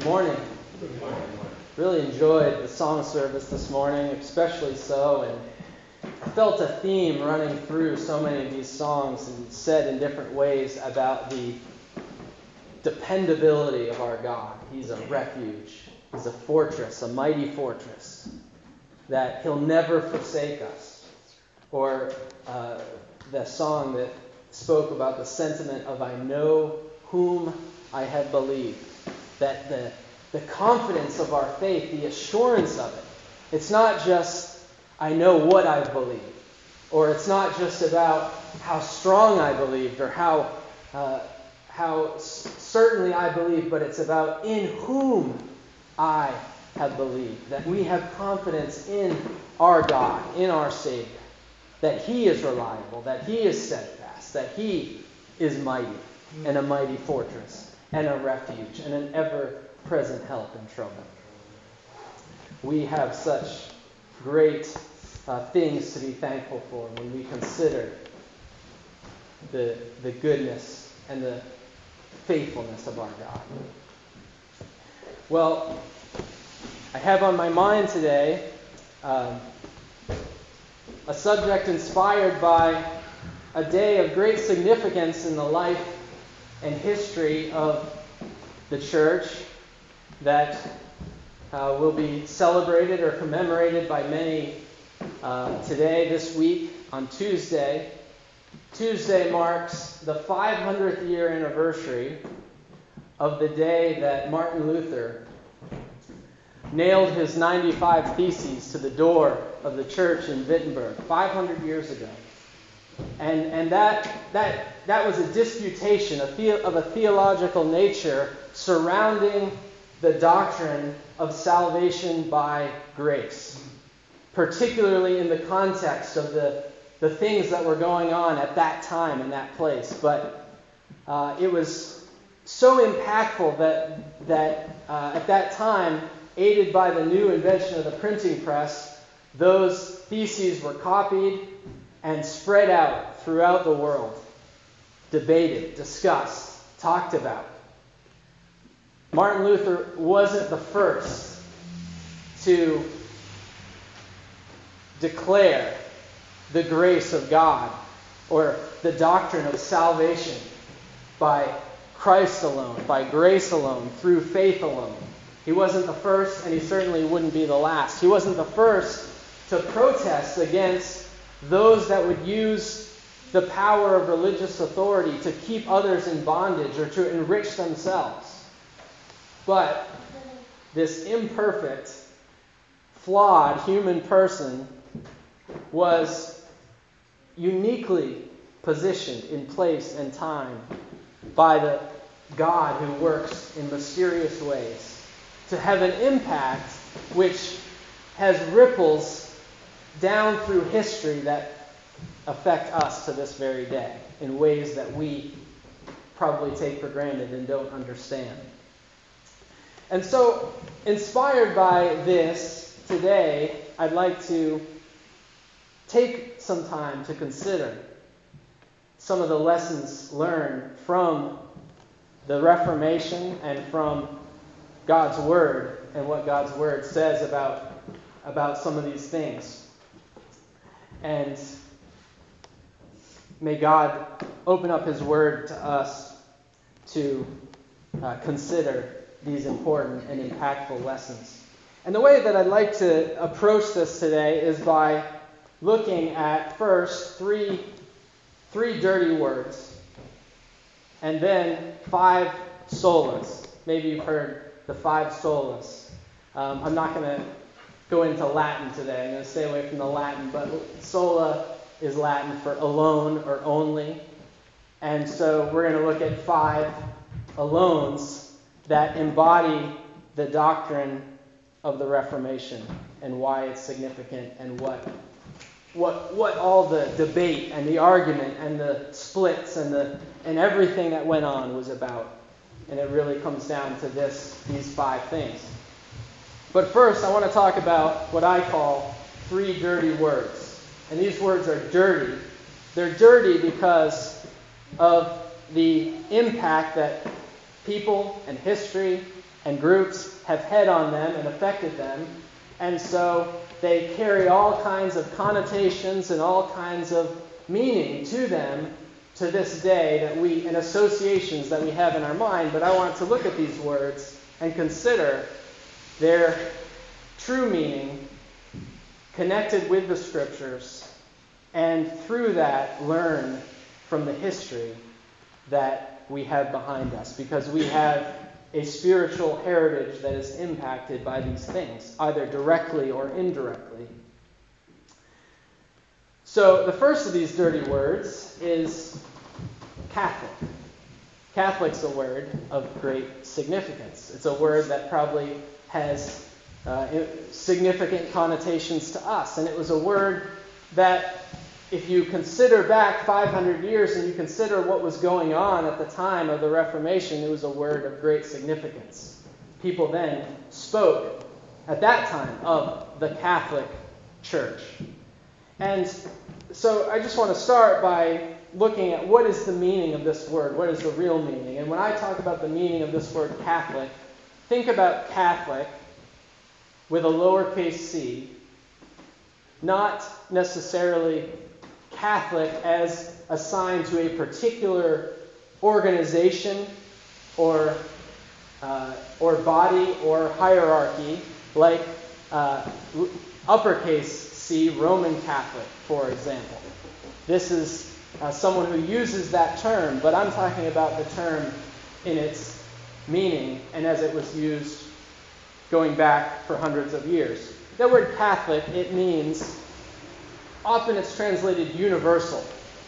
Good morning. Really enjoyed the song service this morning, especially so, and I felt a theme running through so many of these songs and said in different ways about the dependability of our God. He's a refuge. He's a fortress, a mighty fortress, that He'll never forsake us. Or the song that spoke about the sentiment of I know whom I have believed. That the confidence of our faith, the assurance of it, it's not just I know what I believe, or it's not just about how strong I believed or how certainly I believe, but it's about in whom I have believed. That we have confidence in our God, in our Savior, that He is reliable, that He is steadfast, that He is mighty and a mighty fortress and a refuge and an ever-present help in trouble. We have such great things to be thankful for when we consider the goodness and the faithfulness of our God. Well, I have on my mind today a subject inspired by a day of great significance in the life and history of the church that will be celebrated or commemorated by many today, this week, on Tuesday. Tuesday marks the 500th year anniversary of the day that Martin Luther nailed his 95 Theses to the door of the church in Wittenberg 500 years ago. And that was a disputation of a theological nature surrounding the doctrine of salvation by grace, particularly in the context of the things that were going on at that time in that place. But it was so impactful that at that time, aided by the new invention of the printing press, those theses were copied and spread out throughout the world, debated, discussed, talked about. Martin Luther wasn't the first to declare the grace of God or the doctrine of salvation by Christ alone, by grace alone, through faith alone. He wasn't the first, and he certainly wouldn't be the last. He wasn't the first to protest against those that would use the power of religious authority to keep others in bondage or to enrich themselves. But this imperfect, flawed human person was uniquely positioned in place and time by the God who works in mysterious ways to have an impact which has ripples down through history that affect us to this very day in ways that we probably take for granted and don't understand. And so, inspired by this, today I'd like to take some time to consider some of the lessons learned from the Reformation and from God's Word and what God's Word says about some of these things. And may God open up His Word to us to consider these important and impactful lessons. And the way that I'd like to approach this today is by looking at first three dirty words, and then 5 solas. Maybe you've heard the 5 solas. I'm not going to go into Latin today. I'm going to stay away from the Latin, but sola is Latin for alone or only. And so we're going to look at 5 alones that embody the doctrine of the Reformation and why it's significant and what all the debate and the argument and the splits and everything that went on was about. And it really comes down to these 5 things. But first, I want to talk about what I call 3 dirty words. And these words are dirty. They're dirty because of the impact that people and history And groups have fed on them and affected them. And so they carry all kinds of connotations and all kinds of meaning to them to this day and associations that we have in our mind. But I want to look at these words and consider their true meaning connected with the Scriptures, and through that learn from the history that we have behind us, because we have a spiritual heritage that is impacted by these things, either directly or indirectly. So the first of these dirty words is Catholic. Catholic's a word of great significance. It's a word that probably has significant connotations to us. And it was a word that, if you consider back 500 years and you consider what was going on at the time of the Reformation, it was a word of great significance. People then spoke at that time of the Catholic Church. And so I just want to start by looking at what is the meaning of this word. What is the real meaning? And when I talk about the meaning of this word Catholic, think about Catholic with a lowercase c, not necessarily Catholic as assigned to a particular organization or body or hierarchy, like uppercase C, Roman Catholic, for example. This is someone who uses that term, but I'm talking about the term in its meaning and as it was used going back for hundreds of years. That word Catholic, it means, often it's translated universal,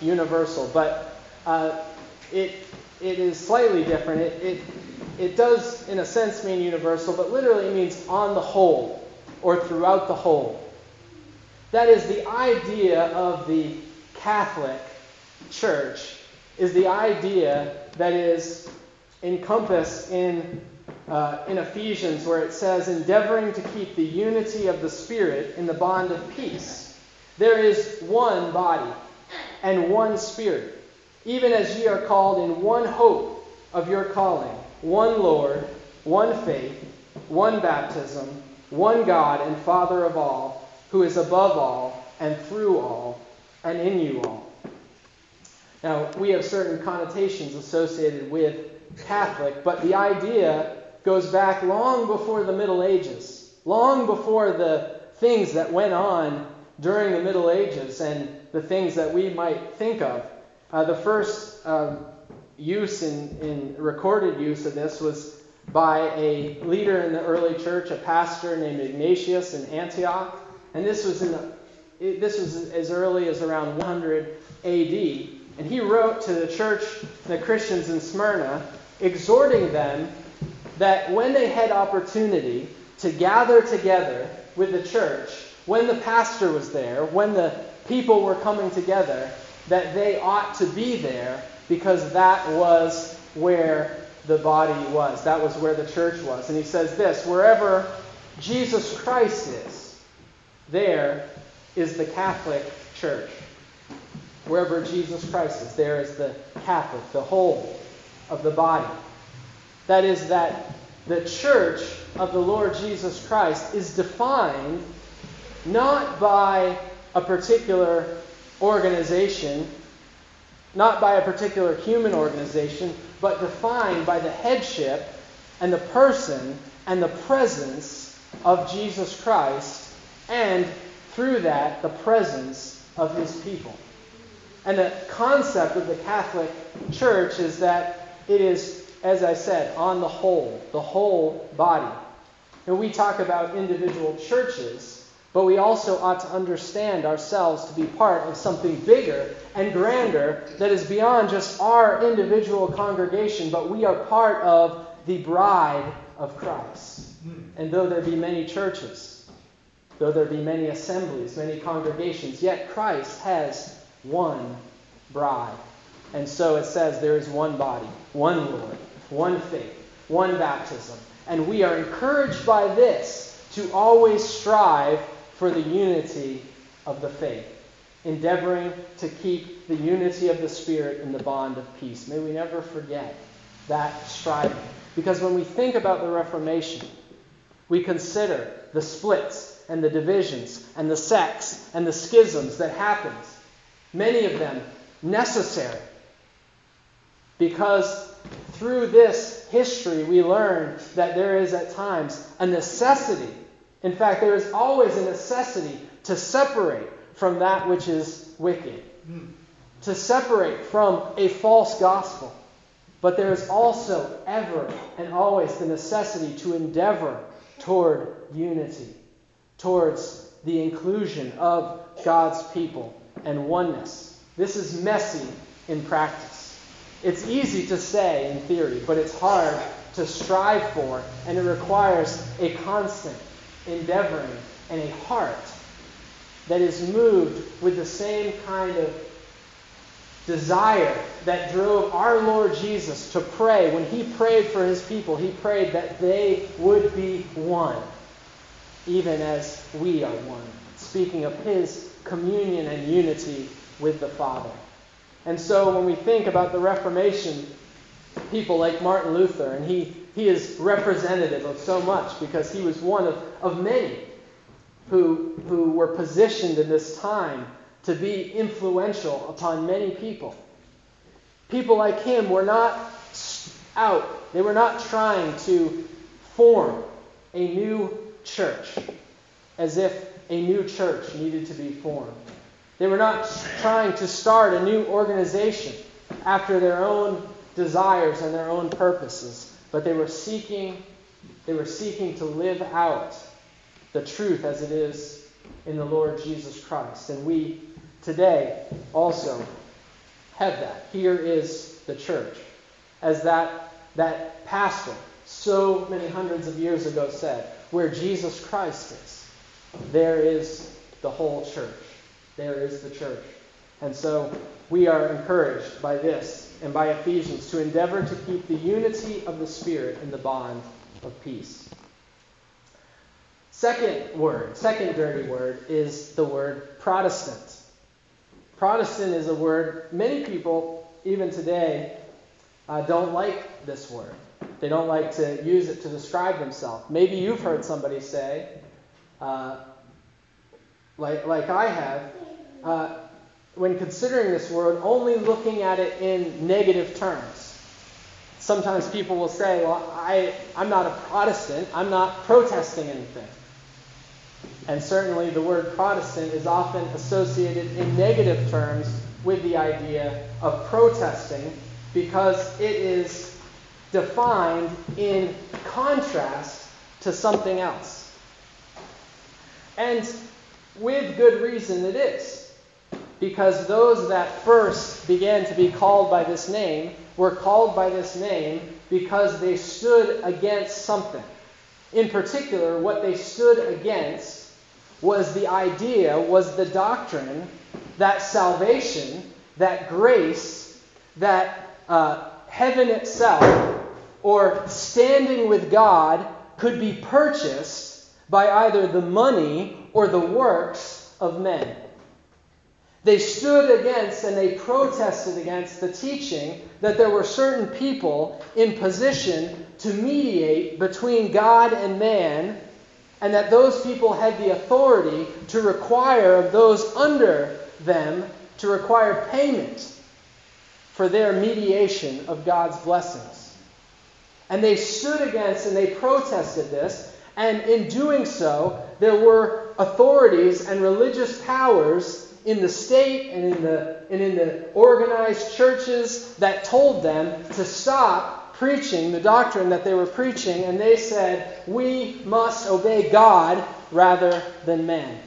but it is slightly different. It does, in a sense, mean universal, but literally it means on the whole, or throughout the whole. That is, the idea of the Catholic Church is the idea that is encompassed in Ephesians, where it says, endeavoring to keep the unity of the Spirit in the bond of peace. There is one body and one Spirit, even as ye are called in one hope of your calling, one Lord, one faith, one baptism, one God and Father of all, who is above all and through all and in you all. Now, we have certain connotations associated with Catholic, but the idea goes back long before the Middle Ages, long before the things that went on during the Middle Ages and the things that we might think of. The first use in recorded use of this was by a leader in the early church, a pastor named Ignatius in Antioch, and this was as early as around 100 AD. And he wrote to the church, the Christians in Smyrna, exhorting them that when they had opportunity to gather together with the church, when the pastor was there, when the people were coming together, that they ought to be there, because that was where the body was. That was where the church was. And he says this, wherever Jesus Christ is, there is the Catholic Church. Wherever Jesus Christ is, there is the Catholic, the whole of the body. That is, that the church of the Lord Jesus Christ is defined not by a particular organization, not by a particular human organization, but defined by the headship and the person and the presence of Jesus Christ, and through that, the presence of his people. And the concept of the Catholic Church is that it is, as I said, on the whole body. And we talk about individual churches, but we also ought to understand ourselves to be part of something bigger and grander that is beyond just our individual congregation, but we are part of the bride of Christ. And though there be many churches, though there be many assemblies, many congregations, yet Christ has one bride. And so it says there is one body, one Lord, one faith, one baptism. And we are encouraged by this to always strive for the unity of the faith, endeavoring to keep the unity of the Spirit in the bond of peace. May we never forget that striving. Because when we think about the Reformation, we consider the splits and the divisions and the sects and the schisms that happened, many of them necessary. Because through this history we learn that there is at times a necessity. In fact, there is always a necessity to separate from that which is wicked, to separate from a false gospel. But there is also ever and always the necessity to endeavor toward unity, towards the inclusion of God's people and oneness. This is messy in practice. It's easy to say in theory, but it's hard to strive for, and it requires a constant endeavoring and a heart that is moved with the same kind of desire that drove our Lord Jesus to pray. When he prayed for his people, he prayed that they would be one, even as we are one. Speaking of his communion and unity with the Father. And so when we think about the Reformation, people like Martin Luther, and he is representative of so much because he was one of many who were positioned in this time to be influential upon many people. People like him were not out. They were not trying to form a new church as if a new church needed to be formed. They were not trying to start a new organization after their own desires and their own purposes, but they were seeking to live out the truth as it is in the Lord Jesus Christ. And we today also have that. Here is the church. As that pastor so many hundreds of years ago said, where Jesus Christ is, there is the whole church. There is the church. And so we are encouraged by this and by Ephesians to endeavor to keep the unity of the Spirit in the bond of peace. Second dirty word, is the word Protestant. Protestant is a word many people, even today, don't like this word. They don't like to use it to describe themselves. Maybe you've heard somebody say, like I have, when considering this word, only looking at it in negative terms. Sometimes people will say, well, I'm not a Protestant. I'm not protesting anything. And certainly the word Protestant is often associated in negative terms with the idea of protesting because it is defined in contrast to something else. And with good reason it is. Because those that first began to be called by this name were called by this name because they stood against something. In particular, what they stood against was the doctrine that salvation, that grace, that heaven itself, or standing with God, could be purchased by either the money or the works of men. They stood against and they protested against the teaching that there were certain people in position to mediate between God and man, and that those people had the authority to require of those under them to require payment for their mediation of God's blessings. And they stood against and they protested this, and in doing so, there were authorities and religious powers in the state and in the organized churches that told them to stop preaching the doctrine that they were preaching, and they said, we must obey God rather than man.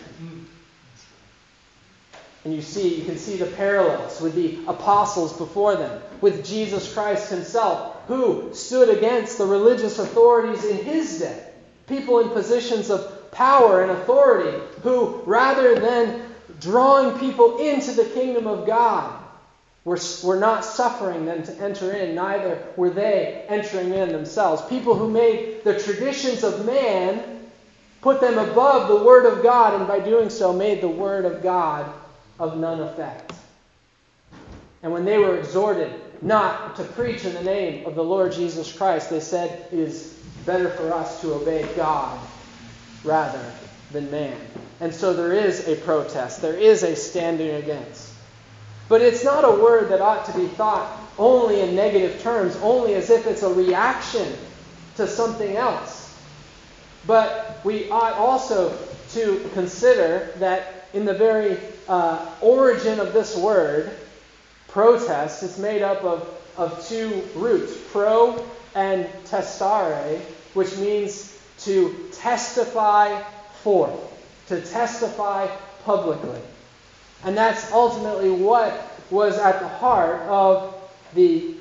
And you can see the parallels with the apostles before them, with Jesus Christ himself, who stood against the religious authorities in his day. People in positions of power and authority who, rather than drawing people into the kingdom of God, were not suffering them to enter in, neither were they entering in themselves. People who made the traditions of man, put them above the Word of God, and by doing so made the Word of God of none effect. And when they were exhorted not to preach in the name of the Lord Jesus Christ. They said it is better for us to obey God rather than man. And so there is a protest. There is a standing against. But it's not a word that ought to be thought only in negative terms, only as if it's a reaction to something else. But we ought also to consider that in the very origin of this word, protest, is made up of two roots, pro and testare, which means to testify forth, to testify publicly. And that's ultimately what was at the heart of the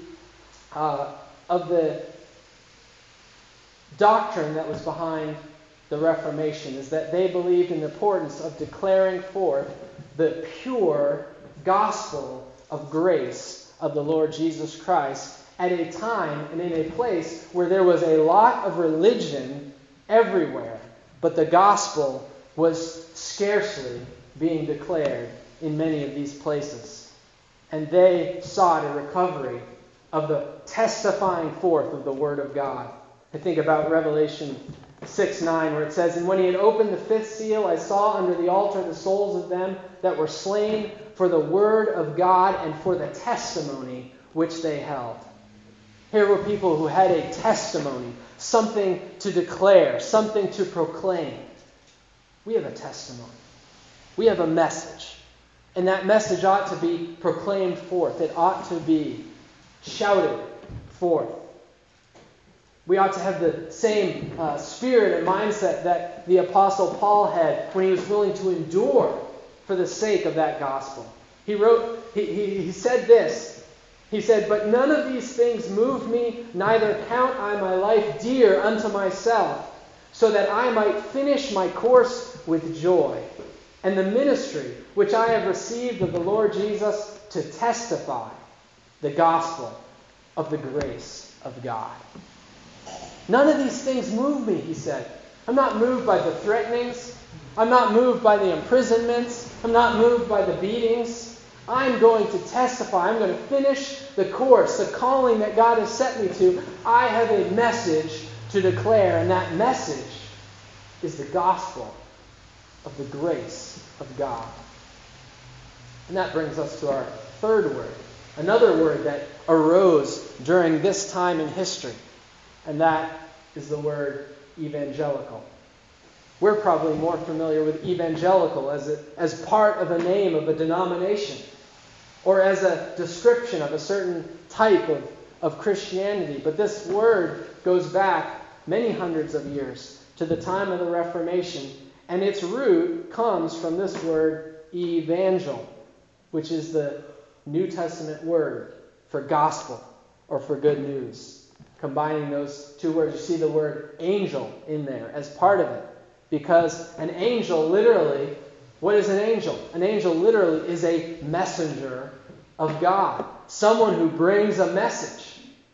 doctrine that was behind the Reformation, is that they believed in the importance of declaring forth the pure gospel of grace of the Lord Jesus Christ at a time and in a place where there was a lot of religion everywhere, but the gospel was scarcely being declared in many of these places. And they sought a recovery of the testifying forth of the Word of God. I think about Revelation 6:9, where it says, "And when he had opened the fifth seal, I saw under the altar the souls of them that were slain for the word of God and for the testimony which they held." Here were people who had a testimony, something to declare, something to proclaim. We have a testimony. We have a message. And that message ought to be proclaimed forth. It ought to be shouted forth. We ought to have the same spirit and mindset that the Apostle Paul had when he was willing to endure for the sake of that gospel. He said this. He said, "But none of these things move me, neither count I my life dear unto myself, so that I might finish my course with joy, and the ministry which I have received of the Lord Jesus to testify the gospel of the grace of God." None of these things move me, he said. I'm not moved by the threatenings. I'm not moved by the imprisonments. I'm not moved by the beatings. I'm going to testify. I'm going to finish the course, the calling that God has set me to. I have a message to declare, and that message is the gospel of the grace of God. And that brings us to our third word, another word that arose during this time in history, and that is the word evangelical. We're probably more familiar with evangelical as part of a name of a denomination, or as a description of a certain type of Christianity. But this word goes back many hundreds of years to the time of the Reformation, and its root comes from this word evangel, which is the New Testament word for gospel or for good news. Combining those two words, you see the word angel in there as part of it. Because an angel literally, what is an angel? An angel literally is a messenger of God. Someone who brings a message.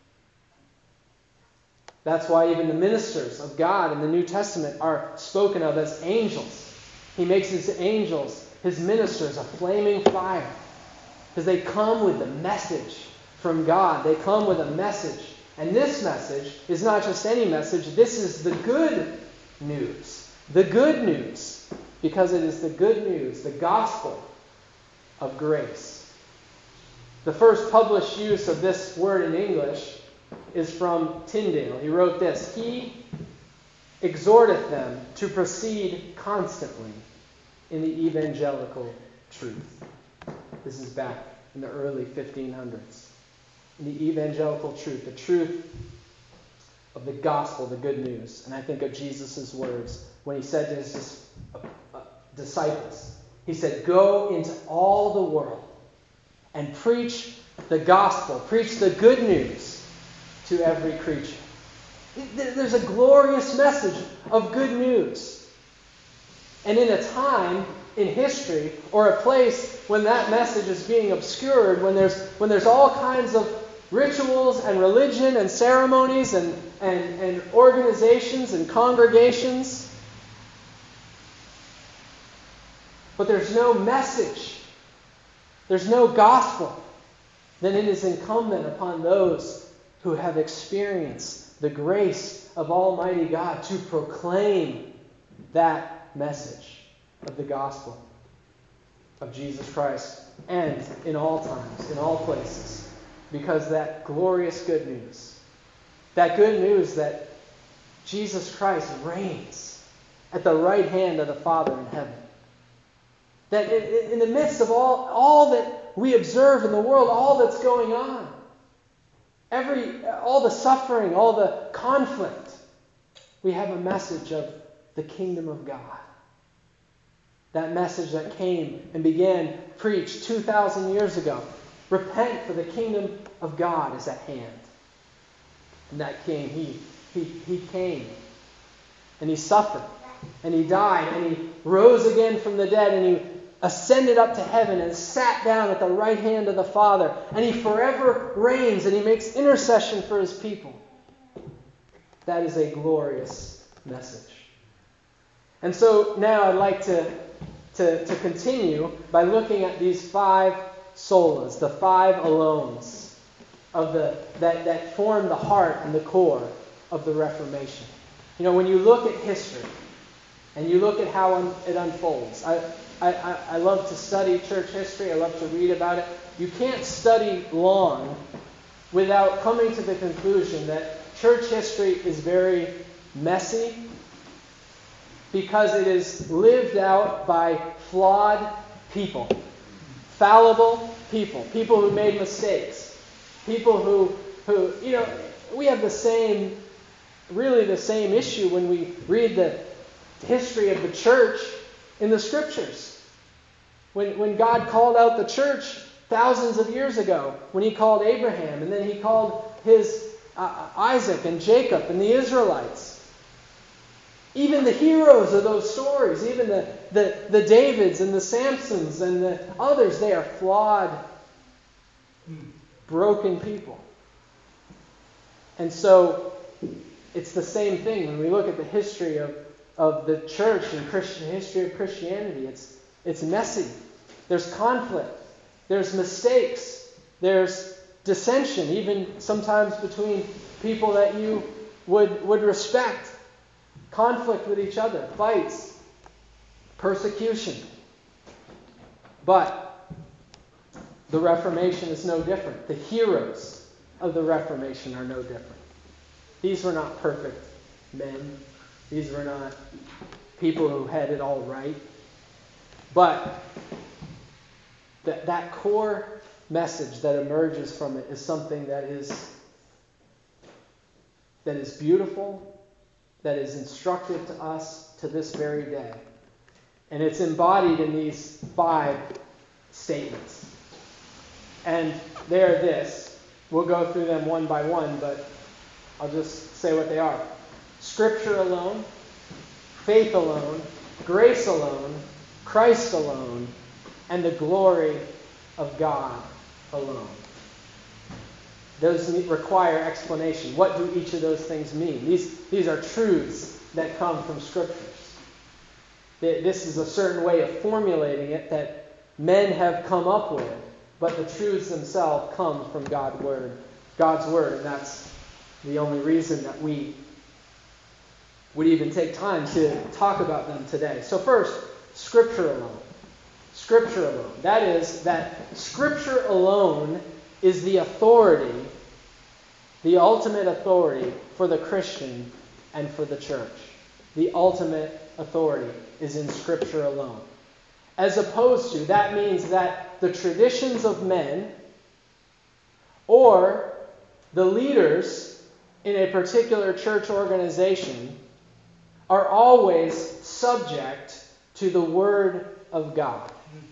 That's why even the ministers of God in the New Testament are spoken of as angels. He makes his angels, his ministers, a flaming fire. Because they come with the message from God. They come with a message. And this message is not just any message. This is the good news. The good news. Because it is the good news, the gospel of grace. The first published use of this word in English is from Tyndale. He wrote this: "He exhorteth them to proceed constantly in the evangelical truth." This is back in the early 1500s. In the evangelical truth, the truth of the gospel, the good news. And I think of Jesus' words when he said to his disciples, he said, "Go into all the world and preach the gospel, preach the good news to every creature." There's a glorious message of good news. And in a time in history, or a place when that message is being obscured, when there's all kinds of rituals and religion and ceremonies and organizations and congregations, but there's no message, there's no gospel, then it is incumbent upon those who have experienced the grace of Almighty God to proclaim that message of the gospel of Jesus Christ, and in all times, in all places, because that glorious good news, that good news that Jesus Christ reigns at the right hand of the Father in heaven, that in the midst of all that we observe in the world, all that's going on, all the suffering, all the conflict, we have a message of the kingdom of God. That message that came and began preached 2,000 years ago. Repent, for the kingdom of God is at hand. And that King, he came, and he suffered, and he died, and he rose again from the dead, and he ascended up to heaven and sat down at the right hand of the Father, and he forever reigns, and he makes intercession for his people. That is a glorious message. And so now I'd like to continue by looking at these 5 solas, the 5 alones of that form the heart and the core of the Reformation. You know, when you look at history and you look at how it unfolds, I love to study church history. I love to read about it. You can't study long without coming to the conclusion that church history is very messy, because it is lived out by flawed people, fallible people who made mistakes, people who you know, we have the same issue when we read the history of the church in the Scriptures. When God called out the church thousands of years ago, when he called Abraham, and then he called his Isaac and Jacob and the Israelites. Even the heroes of those stories, even the Davids and the Samsons and the others, they are flawed, broken people. And so it's the same thing when we look at the history of the church and history of Christianity. It's messy. There's conflict. There's mistakes. There's dissension, even sometimes between people that you would respect. Conflict with each other, fights, persecution. But the Reformation is no different. The heroes of the Reformation are no different. These were not perfect men. These were not people who had it all right. But that core message that emerges from it is something that is beautiful, that is instructive to us to this very day. And it's embodied in these 5 statements. And they are this. We'll go through them one by one, but I'll just say what they are. Scripture alone, faith alone, grace alone, Christ alone, and the glory of God alone. Those require explanation. What do each of those things mean? These are truths that come from Scriptures. This is a certain way of formulating it that men have come up with, but the truths themselves come from God's Word, and that's the only reason that we would even take time to talk about them today. So first, Scripture alone. Scripture alone. That is, that Scripture alone is the authority, the ultimate authority for the Christian and for the church. The ultimate authority is in Scripture alone. As opposed to, that means that the traditions of men or the leaders in a particular church organization are always subject to the Word of God.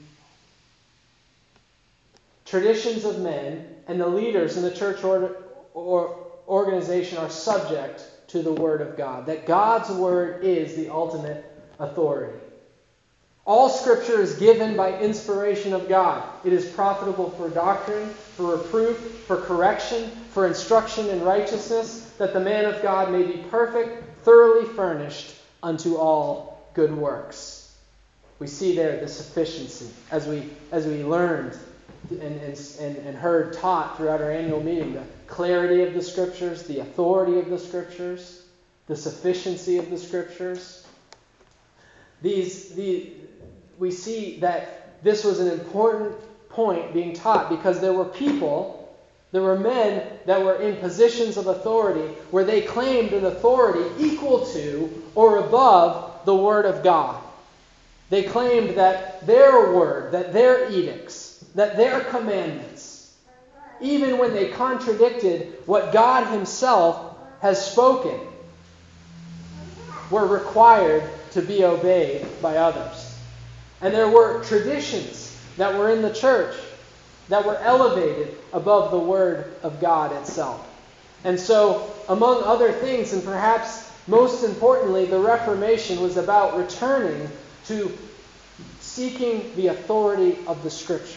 Traditions of men and the leaders in the church organization are subject to the Word of God. That God's Word is the ultimate authority. All Scripture is given by inspiration of God. It is profitable for doctrine, for reproof, for correction, for instruction in righteousness, that the man of God may be perfect, thoroughly furnished unto all good works. We see there the sufficiency, as we learned and heard taught throughout our annual meeting, the clarity of the Scriptures, the authority of the Scriptures, the sufficiency of the Scriptures. We see that this was an important point being taught because there were men that were in positions of authority where they claimed an authority equal to or above the Word of God. They claimed that their word, that their edicts, that their commandments, even when they contradicted what God Himself has spoken, were required to be obeyed by others. And there were traditions that were in the church that were elevated above the Word of God itself. And so, among other things, and perhaps most importantly, the Reformation was about returning to seeking the authority of the Scripture.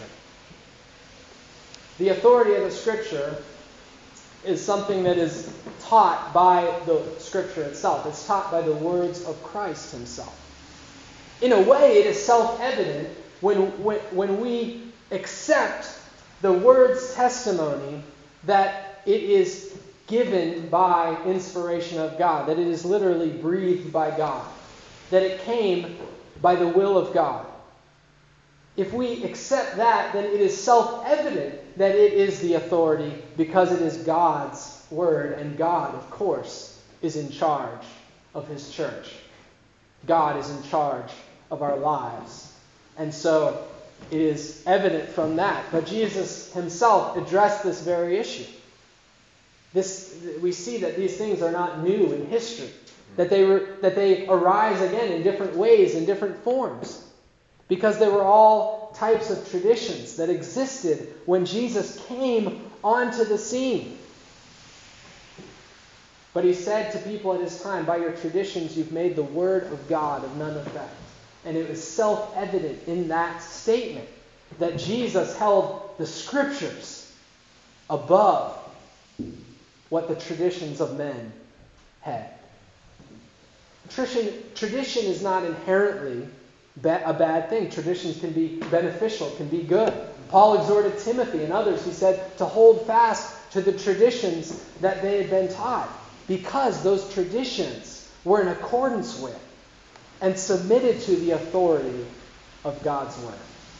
The authority of the Scripture is something that is taught by the Scripture itself. It's taught by the words of Christ Himself. In a way, it is self-evident when we accept the Word's testimony that it is given by inspiration of God, that it is literally breathed by God, that it came by the will of God. If we accept that, then it is self-evident that it is the authority because it is God's Word, and God, of course, is in charge of His church. God is in charge of our lives. And so it is evident from that. But Jesus Himself addressed this very issue. We see that these things are not new in history, that they arise again in different ways, in different forms. Because there were all types of traditions that existed when Jesus came onto the scene. But He said to people at His time, by your traditions you've made the Word of God of none effect. And it was self-evident in that statement that Jesus held the Scriptures above what the traditions of men had. Tradition is not inherently a bad thing. Traditions can be beneficial, can be good. Paul exhorted Timothy and others, he said, to hold fast to the traditions that they had been taught, because those traditions were in accordance with and submitted to the authority of God's Word.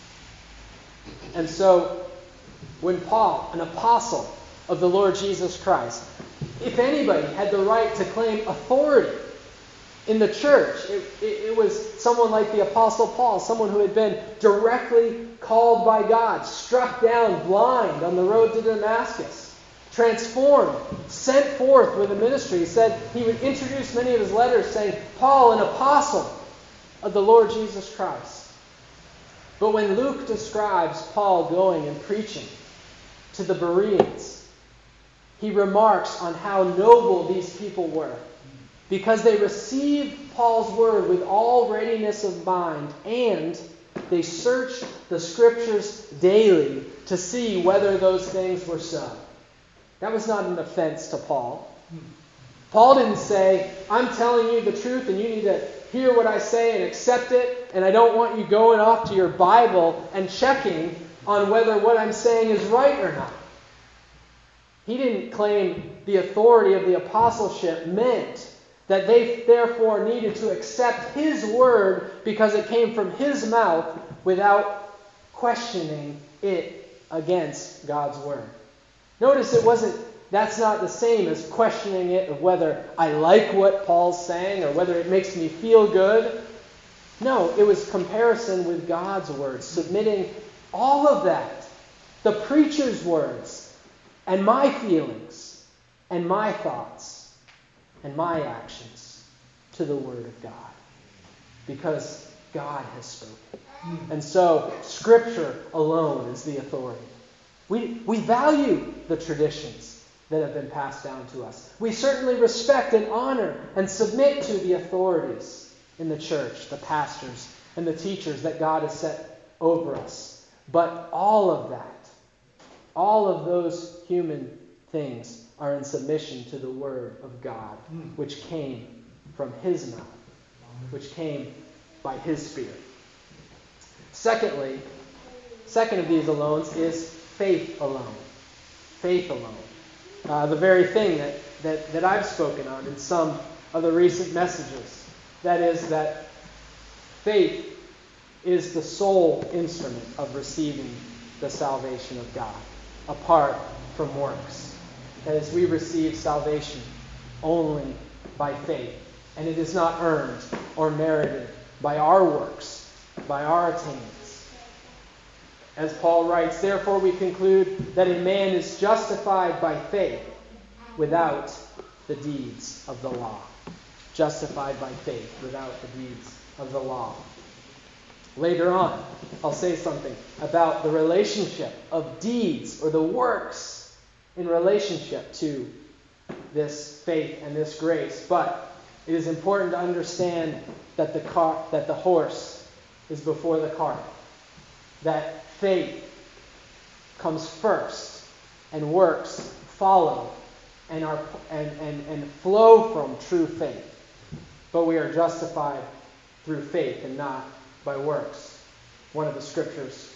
And so, when Paul, an apostle of the Lord Jesus Christ, if anybody had the right to claim authority in the church, it was someone like the Apostle Paul, someone who had been directly called by God, struck down blind on the road to Damascus, transformed, sent forth with a ministry. He said he would introduce many of his letters saying, Paul, an apostle of the Lord Jesus Christ. But when Luke describes Paul going and preaching to the Bereans, he remarks on how noble these people were, because they received Paul's word with all readiness of mind, and they searched the Scriptures daily to see whether those things were so. That was not an offense to Paul. Paul didn't say, I'm telling you the truth and you need to hear what I say and accept it, and I don't want you going off to your Bible and checking on whether what I'm saying is right or not. He didn't claim the authority of the apostleship meant that they therefore needed to accept his word because it came from his mouth without questioning it against God's word. Notice that's not the same as questioning it of whether I like what Paul's saying or whether it makes me feel good. No, it was comparison with God's word, submitting all of that, the preacher's words, and my feelings, and my thoughts, and my actions to the Word of God. Because God has spoken. And so, Scripture alone is the authority. We value the traditions that have been passed down to us. We certainly respect and honor and submit to the authorities in the church, the pastors and the teachers that God has set over us. But all of that, all of those human things are in submission to the Word of God, which came from His mouth, which came by His Spirit. Secondly, second of these alones is faith alone. Faith alone. The very thing that I've spoken on in some of the recent messages. That is that faith is the sole instrument of receiving the salvation of God, apart from works. That is, we receive salvation only by faith. And it is not earned or merited by our works, by our attainments. As Paul writes, therefore we conclude that a man is justified by faith without the deeds of the law. Justified by faith without the deeds of the law. Later on, I'll say something about the relationship of deeds or the works in relationship to this faith and this grace. But it is important to understand that the horse is before the cart. That faith comes first and works follow and flow from true faith. But we are justified through faith and not by works. One of the scriptures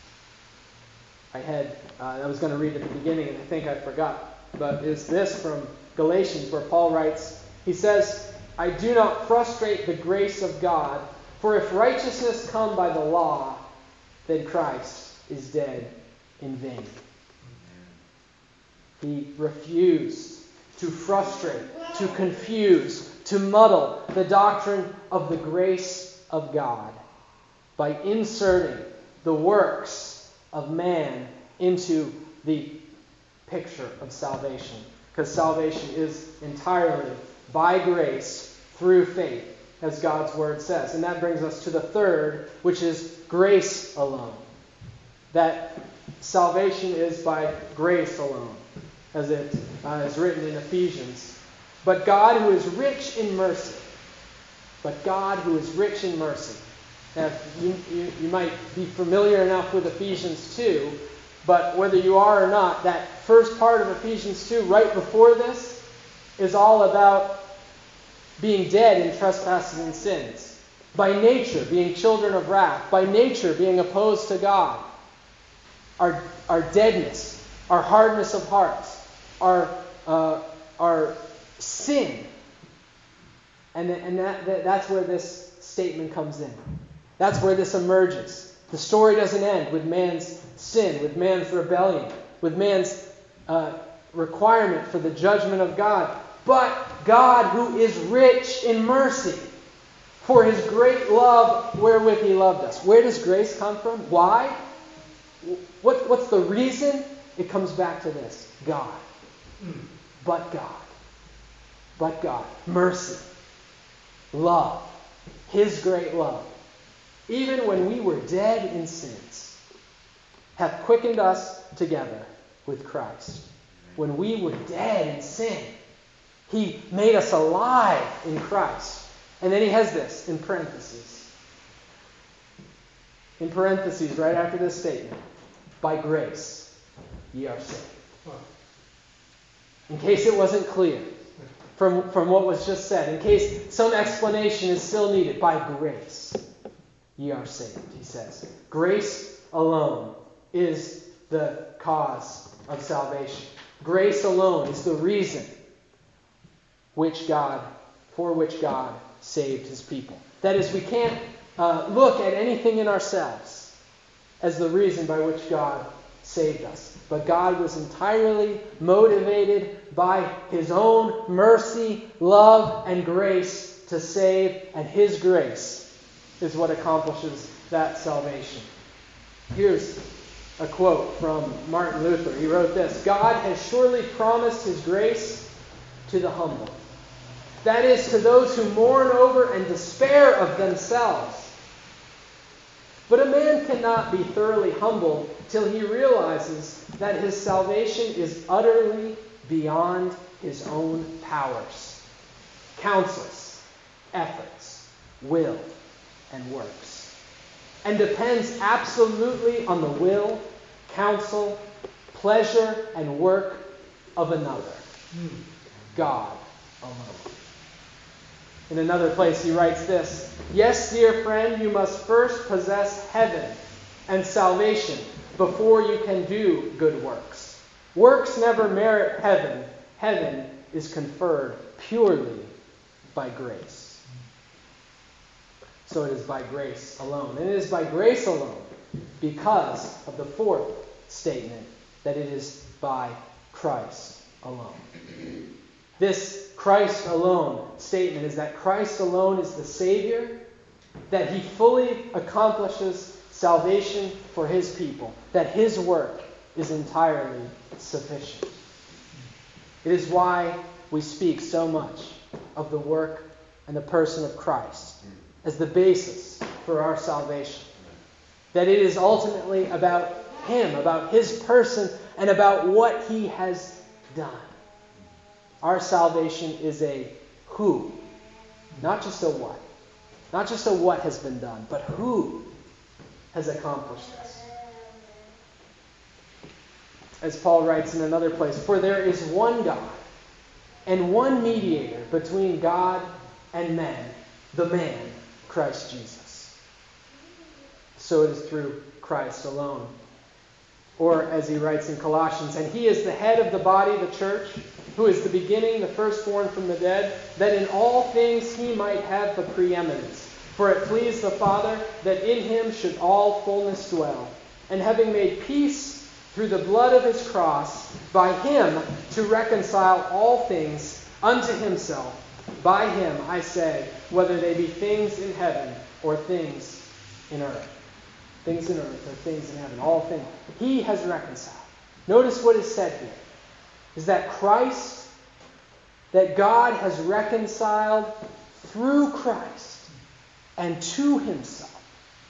I was going to read at the beginning, and I think I forgot, but is this from Galatians, where Paul writes, he says, I do not frustrate the grace of God, for if righteousness come by the law, then Christ is dead in vain. He refused to frustrate, to confuse, to muddle the doctrine of the grace of God by inserting the works of man into the picture of salvation. Because salvation is entirely by grace through faith, as God's word says. And that brings us to the third, which is grace alone. That salvation is by grace alone, as it is written in Ephesians. But God who is rich in mercy. But God who is rich in mercy. Now, you might be familiar enough with Ephesians 2, but whether you are or not, that first part of Ephesians 2, right before this, is all about being dead in trespasses and sins. By nature, being children of wrath. By nature, being opposed to God. Our deadness, our hardness of hearts, our sin. And that's where this statement comes in. That's where this emerges. The story doesn't end with man's sin, with man's rebellion, with man's requirement for the judgment of God. But God, who is rich in mercy, for his great love wherewith he loved us. Where does grace come from? Why? What's the reason? It comes back to this. God. But God. But God. Mercy. Love. His great love. Even when we were dead in sins, hath quickened us together with Christ. When we were dead in sin, he made us alive in Christ. And then he has this in parentheses. In parentheses, right after this statement. By grace, ye are saved. In case it wasn't clear from what was just said. In case some explanation is still needed. By grace, ye are saved, he says. Grace alone is the cause of salvation. Grace alone is the reason for which God saved his people. That is, we can't look at anything in ourselves as the reason by which God saved us. But God was entirely motivated by his own mercy, love, and grace to save, and his grace is what accomplishes that salvation. Here's a quote from Martin Luther. He wrote this: God has surely promised his grace to the humble. That is, to those who mourn over and despair of themselves. But a man cannot be thoroughly humble till he realizes that his salvation is utterly beyond his own powers, counsels, efforts, will, and works, and depends absolutely on the will, counsel, pleasure, and work of another, God alone. In another place he writes this: yes, dear friend, you must first possess heaven and salvation before you can do good works. Works never merit heaven. Heaven is conferred purely by grace. So it is by grace alone. And it is by grace alone because of the fourth statement, that it is by Christ alone. This Christ alone statement is that Christ alone is the Savior, that he fully accomplishes salvation for his people, that his work is entirely sufficient. It is why we speak so much of the work and the person of Christ as the basis for our salvation. That it is ultimately about him, about his person, and about what he has done. Our salvation is a who, not just a what. Not just a what has been done, but who has accomplished this. As Paul writes in another place, for there is one God and one mediator between God and men, the man, Christ Jesus. So it is through Christ alone. Or as he writes in Colossians, and he is the head of the body, the church, who is the beginning, the firstborn from the dead, that in all things he might have the preeminence. For it pleased the Father that in him should all fullness dwell. And having made peace through the blood of his cross, by him to reconcile all things unto himself. By him, I say, whether they be things in heaven or things in earth. Things in earth or things in heaven, all things. He has reconciled. Notice what is said here. Is that Christ, that God has reconciled through Christ and to himself.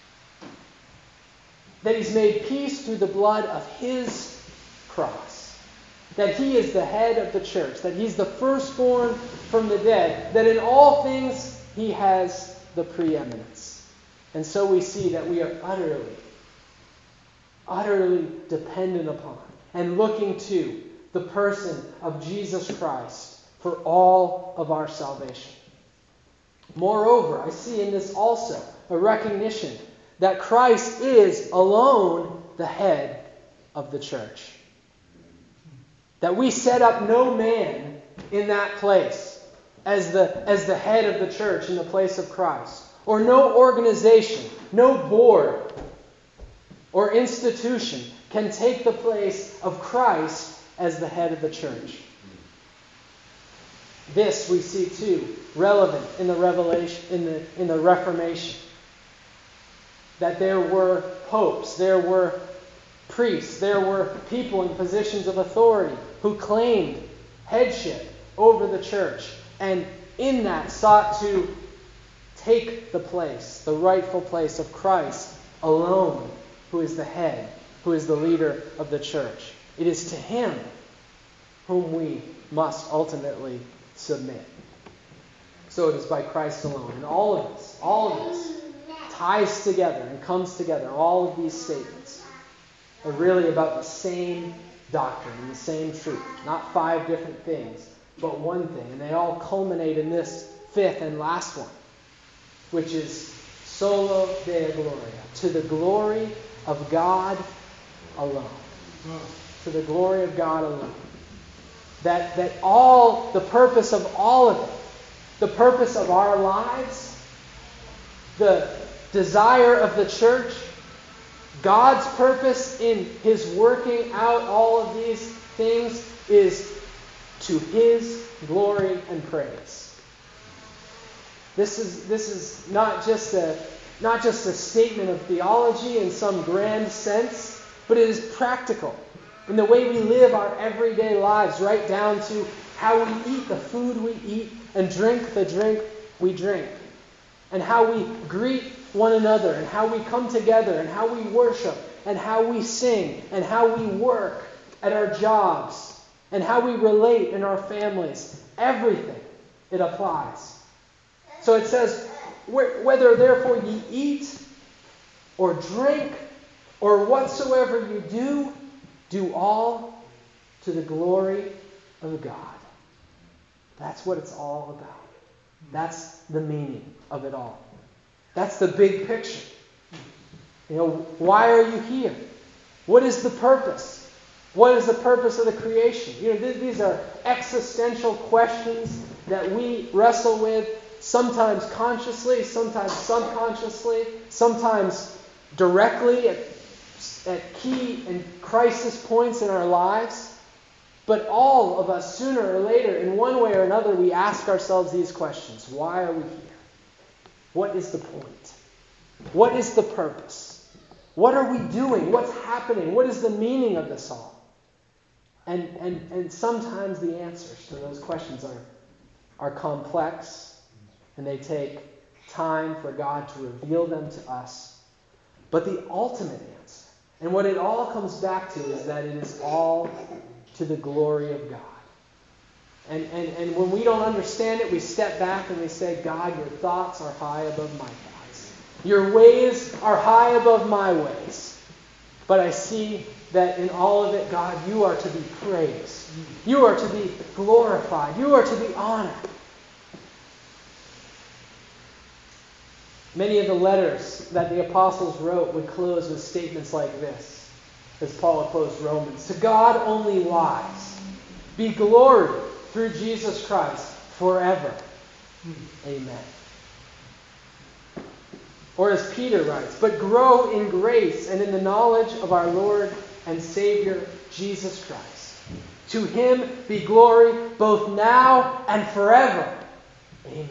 That he's made peace through the blood of his cross. That he is the head of the church. That he's the firstborn from the dead. That in all things he has the preeminence. And so we see that we are utterly dependent upon and looking to the person of Jesus Christ for all of our salvation. Moreover, I see in this also a recognition that Christ is alone the head of the church. That we set up no man in that place as the head of the church in the place of Christ. Or no organization, no board or institution can take the place of Christ as the head of the church. This we see too relevant in the Revelation, in the Reformation. That there were popes, there were priests, there were people in positions of authority who claimed headship over the church, and in that sought to take the place, the rightful place of Christ alone, who is the head, who is the leader of the church. It is to him whom we must ultimately submit. So it is by Christ alone. And all of this ties together and comes together. All of these statements are really about the same doctrine and the same truth. Not 5 different things, but one thing. And they all culminate in this 5th and last one, which is solo Deo Gloria, to the glory of God alone. To the glory of God alone. That all, the purpose of all of it, the purpose of our lives, the desire of the church, God's purpose in his working out all of these things is to his glory and praise. This is not just a statement of theology in some grand sense, but it is practical in the way we live our everyday lives, right down to how we eat the food we eat and drink the drink we drink, and how we greet one another, and how we come together, and how we worship, and how we sing, and how we work at our jobs, and how we relate in our families. Everything, it applies. So it says, whether therefore ye eat or drink or whatsoever you do all to the glory of God. That's what it's all about. That's the meaning of it all. That's the big picture. Why are you here? What is the purpose? What is the purpose of the creation? These are existential questions that we wrestle with, sometimes consciously, sometimes subconsciously, sometimes directly at key and crisis points in our lives. But all of us, sooner or later, in one way or another, we ask ourselves these questions. Why are we here? What is the point? What is the purpose? What are we doing? What's happening? What is the meaning of this all? And sometimes the answers to those questions are complex, and they take time for God to reveal them to us. But the ultimate answer, and what it all comes back to, is that it is all to the glory of God. And when we don't understand it, we step back and we say, God, your thoughts are high above my thoughts. Your ways are high above my ways. But I see that in all of it, God, you are to be praised. You are to be glorified. You are to be honored. Many of the letters that the apostles wrote would close with statements like this, as Paul closed Romans. To God only wise, be glory through Jesus Christ forever. Amen. Or as Peter writes, but grow in grace and in the knowledge of our Lord and Savior, Jesus Christ. To him be glory both now and forever. Amen.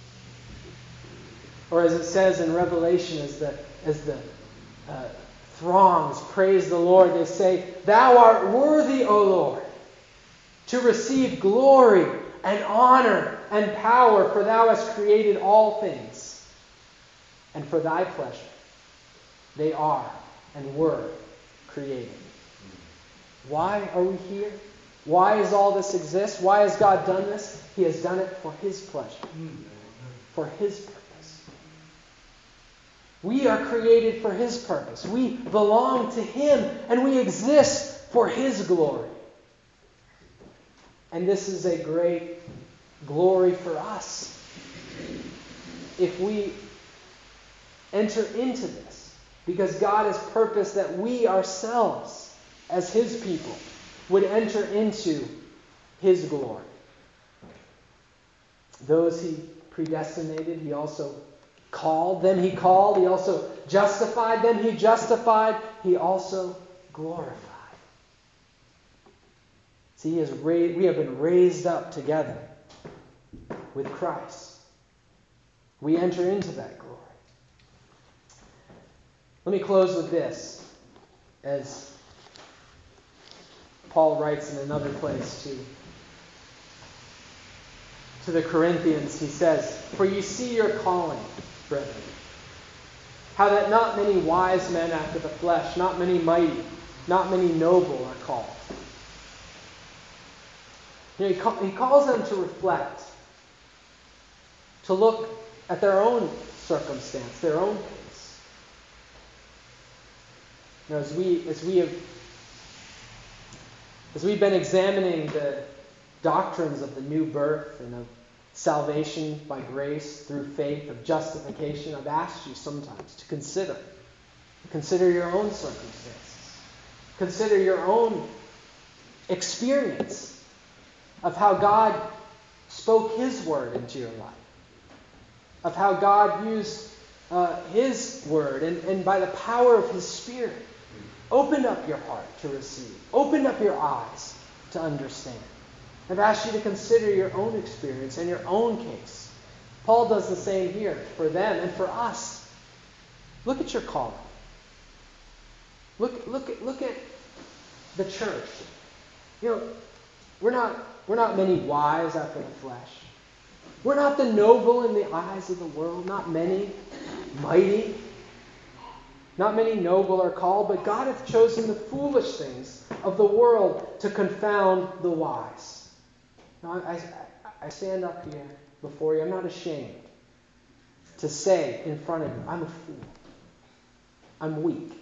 Or as it says in Revelation, as the throngs praise the Lord, they say, Thou art worthy, O Lord, to receive glory and honor and power, for Thou hast created all things, and for Thy pleasure they are and were created. Why are we here? Why does all this exist? Why has God done this? He has done it for His pleasure, for His purpose. We are created for His purpose. We belong to Him, and we exist for His glory. And this is a great glory for us if we enter into this, because God has purposed that we ourselves, as His people, would enter into His glory. Those He predestinated, He also called. Them He called. He also justified. Them He justified. He also glorified. See, we have been raised up together with Christ. We enter into that glory. Let me close with this, as Paul writes in another place to the Corinthians. He says, For ye see your calling, brethren, how that not many wise men after the flesh, not many mighty, not many noble are called. He calls them to reflect, to look at their own circumstance, their own case. As we've been examining the doctrines of the new birth and of salvation by grace through faith, of justification, I've asked you sometimes to consider your own circumstances. Consider your own experience of how God spoke His word into your life, of how God used His word and by the power of His Spirit opened up your heart to receive, opened up your eyes to understand. I've asked you to consider your own experience and your own case. Paul does the same here for them and for us. Look at your calling. Look at the church. We're not many wise after the flesh. We're not the noble in the eyes of the world. Not many mighty. Not many noble are called, but God hath chosen the foolish things of the world to confound the wise. Now, I stand up here before you. I'm not ashamed to say in front of you, I'm a fool. I'm weak.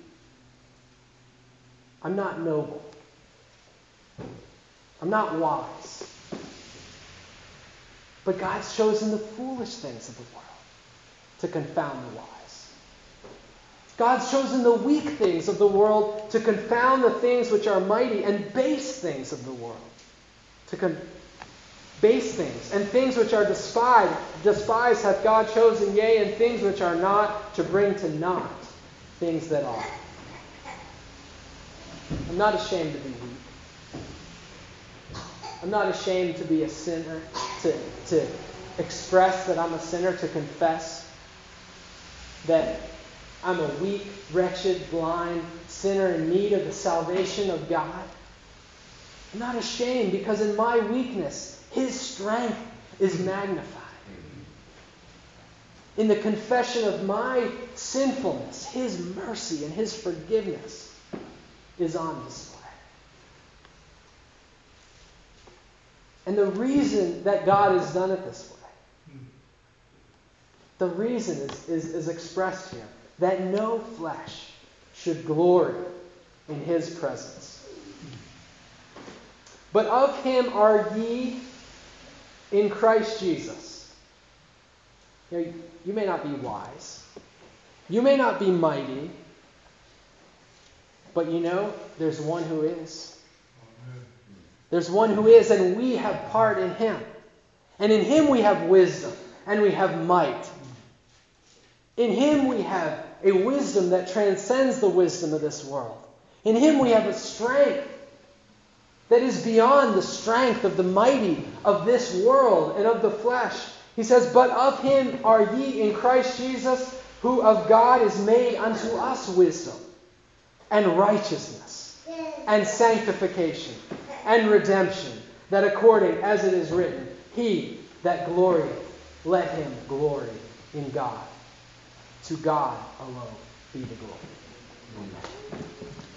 I'm not noble. I'm not wise. But God's chosen the foolish things of the world to confound the wise. God's chosen the weak things of the world to confound the things which are mighty, and base things of the world. Base things and things which are despised hath God chosen, yea, and things which are not, to bring to naught things that are. I'm not ashamed to be weak. I'm not ashamed to be a sinner, to express that I'm a sinner, to confess that I'm a weak, wretched, blind sinner in need of the salvation of God. I'm not ashamed, because in my weakness, His strength is magnified. In the confession of my sinfulness, His mercy and His forgiveness is on display. And the reason that God has done it this way, the reason is expressed here, that no flesh should glory in His presence. But of Him are ye in Christ Jesus. You may not be wise. You may not be mighty. But there's one who is. There's one who is, and we have part in Him. And in Him we have wisdom, and we have might. In Him we have a wisdom that transcends the wisdom of this world. In Him we have a strength that is beyond the strength of the mighty of this world and of the flesh. He says, but of Him are ye in Christ Jesus, who of God is made unto us wisdom, and righteousness, and sanctification, and redemption, that according as it is written, He that glorieth, let him glory in God. To God alone be the glory. Amen.